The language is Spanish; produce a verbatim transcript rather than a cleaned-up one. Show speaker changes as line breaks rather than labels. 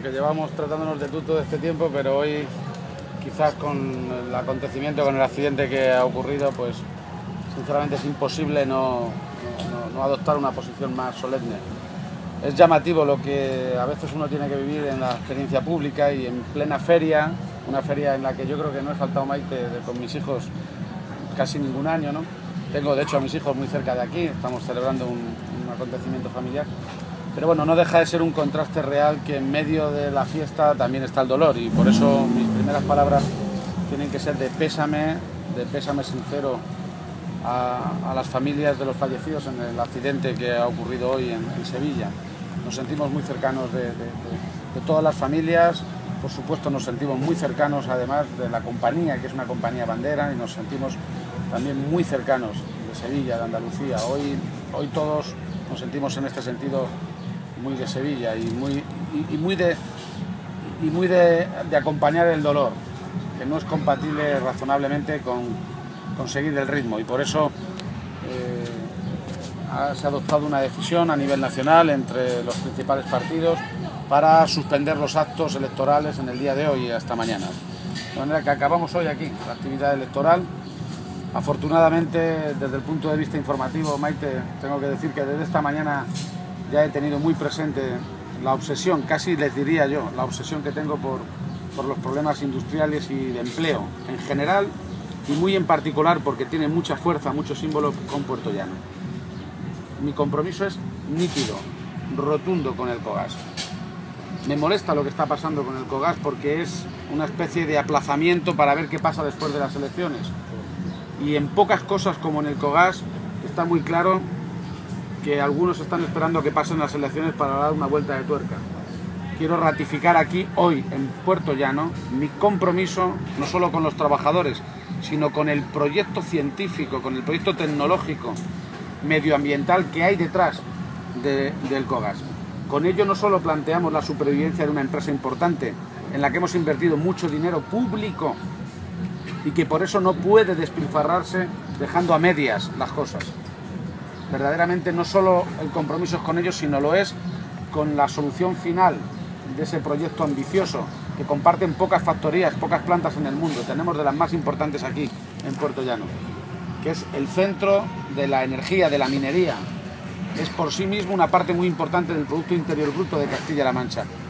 aunque llevamos tratándonos de tú todo este tiempo, pero hoy quizás con el acontecimiento, con el accidente que ha ocurrido, pues sinceramente es imposible no, no, no, no adoptar una posición más solemne. Es llamativo lo que a veces uno tiene que vivir en la experiencia pública y en plena feria, una feria en la que yo creo que no he faltado, Maite, de, con mis hijos casi ningún año, ¿no? Tengo de hecho a mis hijos muy cerca de aquí, estamos celebrando un, un acontecimiento familiar. Pero bueno, no deja de ser un contraste real que en medio de la fiesta también está el dolor, y por eso mis primeras palabras tienen que ser de pésame, de pésame sincero a, a las familias de los fallecidos en el accidente que ha ocurrido hoy en, en Sevilla. Nos sentimos muy cercanos de, de, de, de todas las familias, por supuesto nos sentimos muy cercanos además de la compañía, que es una compañía bandera, y nos sentimos también muy cercanos de Sevilla, de Andalucía. Hoy, hoy todos nos sentimos en este sentido muy de Sevilla y muy, y, y muy, de, y muy de, de acompañar el dolor, que no es compatible razonablemente con, con seguir el ritmo, y por eso eh, ha, se ha adoptado una decisión a nivel nacional entre los principales partidos para suspender los actos electorales en el día de hoy y hasta mañana. De manera que acabamos hoy aquí la actividad electoral. Afortunadamente, desde el punto de vista informativo, Maite, tengo que decir que desde esta mañana ya he tenido muy presente la obsesión, casi les diría yo, la obsesión que tengo por, por los problemas industriales y de empleo en general, y muy en particular porque tiene mucha fuerza, mucho símbolo con Puerto Llano. Mi compromiso es nítido, rotundo con el Cogas. Me molesta lo que está pasando con el Cogas porque es una especie de aplazamiento para ver qué pasa después de las elecciones. Y en pocas cosas como en el Cogas está muy claro que algunos están esperando que pasen las elecciones para dar una vuelta de tuerca. Quiero ratificar aquí, hoy, en Puerto Llano, mi compromiso no solo con los trabajadores, sino con el proyecto científico, con el proyecto tecnológico, medioambiental que hay detrás de, del Cogas. Con ello no solo planteamos la supervivencia de una empresa importante, en la que hemos invertido mucho dinero público y que por eso no puede despilfarrarse dejando a medias las cosas. Verdaderamente no solo el compromiso es con ellos, sino lo es con la solución final de ese proyecto ambicioso que comparten pocas factorías, pocas plantas en el mundo. Tenemos de las más importantes aquí en Puerto Llano, que es el centro de la energía, de la minería. Es por sí mismo una parte muy importante del Producto Interior Bruto de Castilla-La Mancha.